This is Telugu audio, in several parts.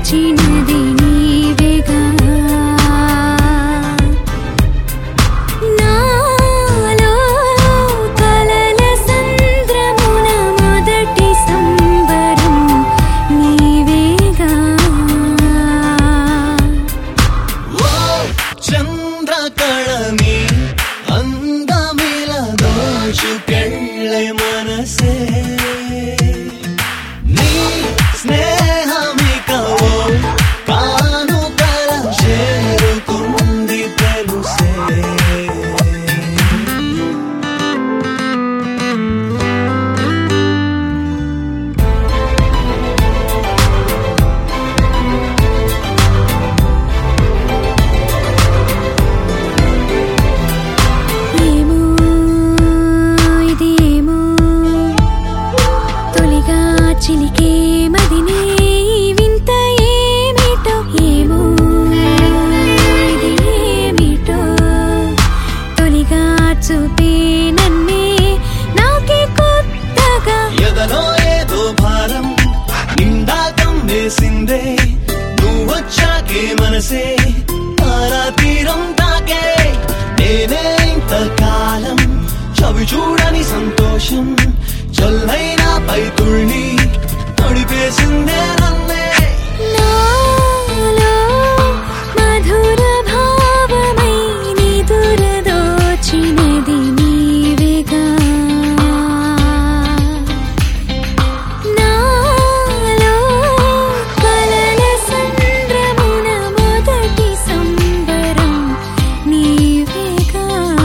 దోచినది నీవేగా నాలో కలల సంద్రమున మొదటి సంబరం నీవేగా ఓ చంద్రకళని అందమిల దోచుకెళ్ళే మనసే నీ స్నేహమికవో కానుకల చేరుకుంది తెలుసే ఏమో ఇదేమో తొలిగా చిలికే మదినే వింత ఏమిటో ఏమో ఇదేమిటో తొలిగా చూపే నన్నే నాకే కొత్తగా ఎదలో ఏదో భారం నిండా కమ్మేసిందే నువ్వొచ్చాకే మనసే తారా తీరం తాకే నేనే ఇంతకాలం చవి చూడని సంతోషం చల్లైన పైతుల్ని నడిపేసిందే నన్నే నాలో మధుర భావమై నిదుర దోచినది నీవేగా నాలో కలల సంద్రమున మొదటి సంబరం నీవేగా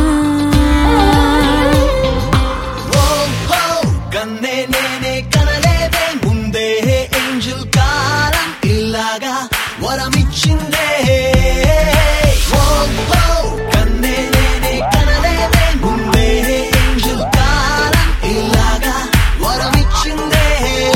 ఓ హో కన్నే నేనే కనలేదే ముందే ఏంజల్ కాలం ఇలాగా వరమిచ్చిందే ఓ హో కన్నే నేనే కనలేదే ముందే ఏంజల్ కాలం ఇలాగా వరమిచ్చిందే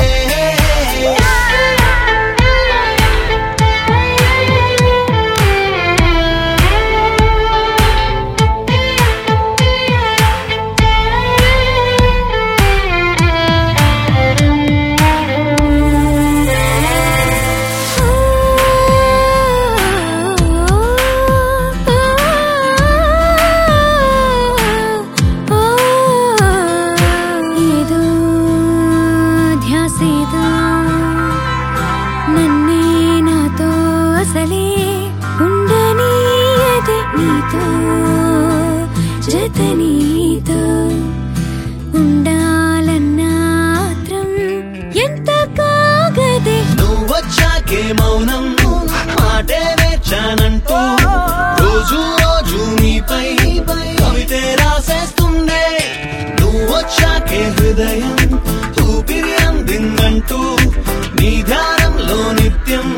ఏదో ధ్యాసేదో నన్నే నాతో అసలే ఉండనీయదే నీతో జత నీతో ఉండాలన్న ఆత్రం ఎంత కాగదే నువ్వొచ్చాకే మౌనం మాటే వేచానంటూ రోజు రోజు నీపై కవితే రాసేస్తుందే నువ్వొచ్చాకే హృదయం ఊపిరి అందిందంటూ నీ ధ్యానంలో నిత్యం